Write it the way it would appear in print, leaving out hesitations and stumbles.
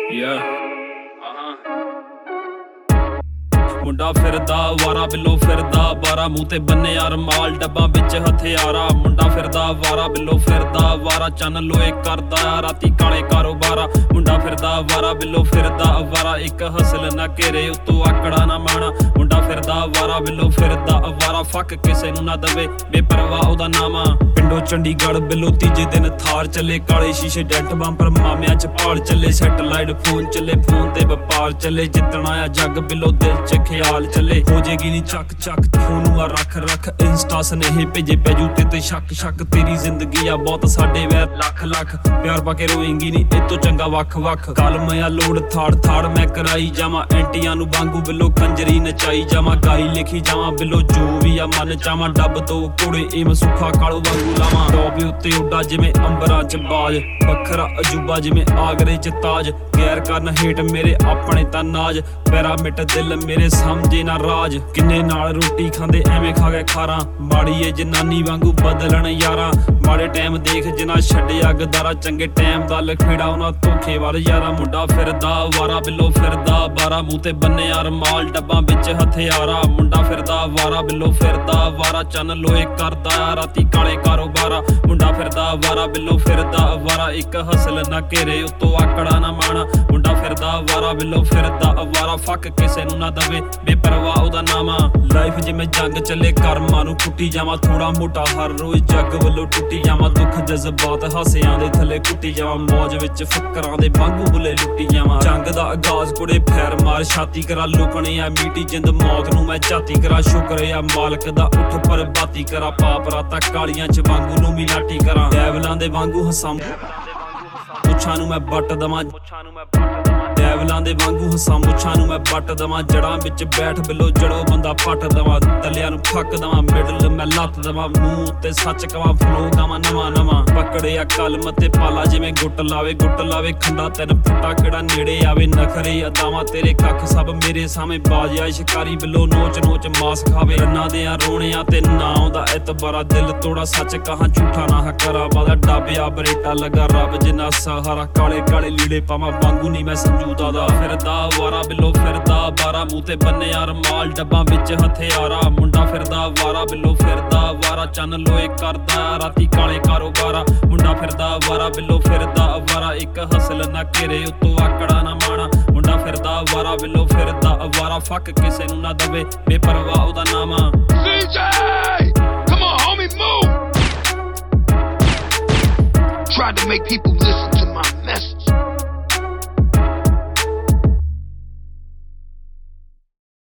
ਮੁੰਡਾ ਫਿਰਦਾ ਵਾਰਾ ਬਿੱਲੋ ਫਿਰਦਾ 12 ਮੂੰਹ ਤੇ ਬੰਨੇ ਯਾਰ ਮਾਲ ਡੱਬਾ ਵਿੱਚ ਹਥਿਆਰਾ ਮੁੰਡਾ ਫਿਰਦਾ ਵਾਰਾ ਬਿੱਲੋ ਫਿਰਦਾ ਵਾਰਾ ਚੰਨ ਲੋਏ ਕਰਦਾ ਰਾਤੀ ਕਾਲੇ ਕਾਰੋਬਾਰਾ ਮੁੰਡਾ ਫਿਰਦਾ ਵਾਰਾ ਬਿੱਲੋ ਫਿਰਦਾ ਵਾਰਾ ਇੱਕ ਹਸਲ ਨਾ ਘੇਰੇ ਉਤੋਂ ਆਕੜਾ ਨਾ ਮਾਣਾ ਮੁੰਡਾ ਫਿਰਦਾ ਵਾਰਾ ਬਿੱਲੋ ਫਿਰਦਾ ਵਾਰਾ ਫੱਕ ਕਿਸੇ ਨੂੰ ਨਾ ਦਵੇ ਬੇਪਰਵਾਹ ਉਹਦਾ ਨਾਮਾ ਪਿੰਡੋਂ ਚੰਡੀਗੜ੍ਹ ਬਿੱਲੋ ਤੀਜੇ ਦਿਨ ਥਾਰ ਚੱਲੇ ਕਾਲੇ ਸ਼ੀਸ਼ੇ ਡੈਂਟ ਬੰਪਰ ਮਾਮਿਆਂ ਚ ਭਾਲ ਚੱਲੇ ਸੈਟਲਾਈਟ ਫੋਨ ਚੱਲੇ ਫੋਨ ਤੇ ਵਪਾਰ ਚੱਲੇ ਜਿੱਤਣਾ ਆ ਜੱਗ ਬਿੱਲੋ ਦਿਲ ਚ ਖਿਆਲ ਚੱਲੇ ਹੋ ਜੇਗੀ ਨੀ ਚੱਕ ਚੱਕ ਫੋਨ ਆ ਰੱਖ ਰੱਖ ਇੰਸਟਾ ਸਨੇਹੇ ਭੇਜੇ ਪੈਜੂ ਤੇ ਸ਼ੱਕ ਸ਼ੱਕ ਤੇਰੀ ਜ਼ਿੰਦਗੀ ਆ ਬਹੁਤ ਸਾਡੇ ਵੈਰ ਲੱਖ ਲੱਖ ਪਿਆਰ ਪਾ ਕੇ ਰੋਏਂਗੀ ਨੀ ਇਹ ਤੋਂ ਚੰਗਾ ਵੱਖ ਵੱਖ ਕਲਮ ਆ ਲੋੜ ਥਾੜ ਥਾੜ ਮੈਂ ਕਰਾਈ ਜਾਵਾਂ ਐਂਟੀਆਂ ਨੂੰ ਵਾਂਗੂ ਬਿੱਲੋ ਕੰਜਰੀ ਨਚਾਈ ਜਾਵਾਂ ਗਾਈ ਲਿਖੀ ਜਾਵਾਂ ਬਿੱਲੋ ਜੋ ਵੀ ਆ ਮਨ ਚਾਵਾਂ ਡੱਬ ਤੋਂ ਕੋੜੇ ਏਮ ਸੁੱਖਾ ਕਾਲੂ ਵਾਂਗੂ ਲਾਵਾਂ ਟੋਪ ਉੱਤੇ ਉੱਡਾ ਜਿਵੇਂ ਅੰਬਰਾਂ ਚ ਬਾਜ ਵੱਖਰਾ ਅਜੂਬਾ ਜਿਵੇਂ ਆਗਰੇ ਚ ਤਾਜ ਗੈਰ ਕਰਨ ਹੇਠ ਮੇਰੇ ਆਪਣੇ ਤਾਂ ਨਾਜ ਪੈਰਾਮਿਟ ਦਿਲ ਮੇਰੇ ਸਮਝੇ ਨਾ ਰਾਜ ਕਿੰਨੇ ਨਾਲ ਰੋਟੀ ਖਾਂਦੇ ਐਵੇਂ ਖਾ ਗਏ ਖਾਰਾਂ ਮਾੜੀ ਏ ਜਨਾਨੀ ਵਾਂਗੂ ਬਦਲਣ ਯਾਰਾਂ ਮਾੜੇ ਟਾਈਮ ਦੇਖ ਜਿਨਾ ਛੱਡਿਆ ਗਦਾਰਾ ਚੰਗੇ ਟਾਈਮ ਦਾ ਲਖੇੜਾ ਉਹਨਾਂ ਧੋਖੇ ਵਾਲ ਯਾਰਾ ਮੁੰਡਾ ਫਿਰਦਾ ਵਾਰਾ ਬਿੱਲੋ ਫਿਰਦਾ 12 ਮੂੰਹ ਤੇ ਬੰਨੇ ਯਾਰ ਮਾਲ ਡੱਬਾਂ ਵਿੱਚ ਹਥਿਆਰਾ ਮੁੰਡਾ ਫਿਰਦਾ ਵਾਰਾ ਬਿੱਲੋ ਫਿਰਦਾ ਵਾਰਾ ਚੰਨ ਲੋਏ ਕਰਦਾ ਰਾਤੀ ਕਾਲੇ ਕਾਰੋਬਾਰਾ ਮੁੰਡਾ ਫਿਰਦਾ ਵਾਰਾ ਬਿੱਲੋ ਫਿਰਦਾ ਵਾਰਾ ਇੱਕ ਹਸਲ ਨਾ ਘੇਰੇ ਉਤੋਂ ਆਕੜਾ ਨਾ ਮਾਣਾ ਮੁੰਡਾ ਫਿਰਦਾ ਵਾਰਾ ਬਿੱਲੋ ਫਿਰਦਾ ਵਾਰਾ ਫੱਕ ਕਿਸੇ ਨੂੰ ਨਾ ਦਵੇ ਬੇਪਰਵਾਹ ਉਹਦਾ ਨਾਮਾ ਲਾਈਫ ਜਿਵੇਂ ਜੰਗ ਚੱਲੇ ਕਰਮਾਂ ਨੂੰ ਕੁੱਟੀ ਜਾਵਾਂ ਥੋੜਾ ਮੋਟਾ ਹਰ ਰੋਜ਼ ਜੱਗ ਵੱਲੋਂ ਟੁੱਟੀ ਜਾਵਾਂ ਦੁੱਖ ਜਜ਼ਬਾਤ ਹਾਸਿਆਂ ਦੇ ਥੱਲੇ ਕੁੱਟੀ ਜਾਵਾਂ ਮੌਜ ਵਿੱਚ ਫੱਕਰਾਂ ਦੇ ਵਾਂਗੂ ਬੁੱਲੇ ਲੁੱਟੀ ਜਾਵਾਂ ਜੰਗ ਦਾ ਆਗਾਜ਼ ਕੁੜੇ ਫੈਰ ਮਾਰ ਛਾਤੀ ਕਰਾ ਲੁਕਣੇ ਆ ਮੀਟੀ ਜਿੰਦ ਮੌਤ ਨੂੰ ਮੈਂ ਝਾਤੀ ਕਰਾ ਸ਼ੁਕਰ ਆ ਮਾਲਕ ਦਾ ਉੱਠ ਪਰ ਬਾਤੀ ਕਰਾ ਪਾਪ ਰਾਤਾਂ ਕਾਲੀਆਂ ਚ ਵਾਂਗੂ ਨੂੰ ਵੀ ਲਾਟੀ ਕਰਾਂ ਡੈਵਲਾਂ ਦੇ ਵਾਂਗੂ ਹਸਾਂ ਮੁੱਛਾਂ ਨੂੰ ਮੈਂ ਬੱਟ ਦਵਾਂ ਡੈਵਲਾਂ ਦੇ ਵਾਂਗੂ ਹਸਾਂ ਮੁੱਛਾਂ ਨੂੰ ਮੈਂ ਬੱਟ ਦਵਾਂ ਜੜਾਂ ਵਿੱਚ ਬੈਠ ਬਿੱਲੋ ਜੜੋ ਬੰਦਾ ਪੱਟ ਦਵਾਂ ਤਲਿਆਂ ਨੂੰ ਫੱਕ ਦਵਾਂ ਮਿਡਲ ਮੈਂ ਲੱਤ ਦਵਾਂ ਮੂੰਹ ਉੱਤੇ ਸੱਚ ਕਵਾਂ ਫਲੋ ਗਾਵਾਂ ਨਵਾਂ ਨਵਾਂ ਪਕੜਿਆ ਕਲਮ ਤੇ ਪਾਲਾ ਜਿਵੇਂ ਗੁੱਟ ਲਾਵੇ ਖੰਡਾ 3 ਫੁੱਟਾ ਕਿਹੜਾ ਨੇੜੇ ਆਵੇ ਨਖਰੇ ਅਦਾਵਾਂ ਤੇਰੇ ਕੱਖ ਸਭ ਮੇਰੇ ਸਾਹਮਣੇ ਬਾਜਿਆ ਸ਼ਿਕਾਰੀ ਬਿੱਲੋ ਨੋਚ ਨੋਚ ਮਾਸ ਖਾਵੇ ਰੰਨਾਂ ਦੇ ਆ ਰੋਣਿਆਂ ਤੇ ਨਾ ਆਉਂਦਾ ਐਤਬਾਰਾ ਦਿਲ ਤੋੜਾ ਸੱਚ ਕਹਾਂ ਝੂਠਾ ਨਾ ਹਕਰਾ ਬਾਦਾ ਡਾਬਿਆ ਬਰੇਟਾ ਲੱਗਾ ਰੱਬ ਜਿੰਨਾ ਸਹਾਰਾ ਕਾਲੇ ਕਾਲੇ ਲੀੜੇ ਪਾਵਾਂ ਵਾਂਗੂ ਨਹੀਂ ਮੈਂ ਸਮਝੂਦਾ ਦਾ ਫਿਰਦਾ ਵਾਰਾ ਬਿੱਲੋ ਫਿਰਦਾ 12 ਮੂੰਹ ਤੇ ਬੰਨੇ ਯਾਰ ਮਾਲ ਡੱਬਾਂ ਵਿੱਚ ਹਥਿਆਰਾ ਮੁੰਡਾ ਫਿਰਦਾ ਵਾਰਾ ਬਿੱਲੋ ਫਿਰਦਾ ਵਾਰਾ ਚੰਨ ਲੋਏ ਕਰਦਾ ਰਾਤੀ ਕਾਲੇ ਕਾਰੋਬਾਰਾ ਮੁੰਡਾ ਫਿਰਦਾ ਵਾਰਾ ਬਿੱਲੋ ਫਿਰਦਾ ਵਾਰਾ ਇੱਕ ਹਸਲ ਨਾ ਘੇਰੇ ਉਤੋਂ ਆਕੜਾ ਨਾ ਮਾਣਾ ਮੁੰਡਾ ਫਿਰਦਾ ਵਾਰਾ ਬਿੱਲੋ ਫਿਰਦਾ ਵਾਰਾ ਫੱਕ ਕਿਸੇ ਨੂੰ ਨਾ ਦਵੇ ਬੇਪਰਵਾਹ ਉਹਦਾ ਨਾਮਾ Tried to make people listen.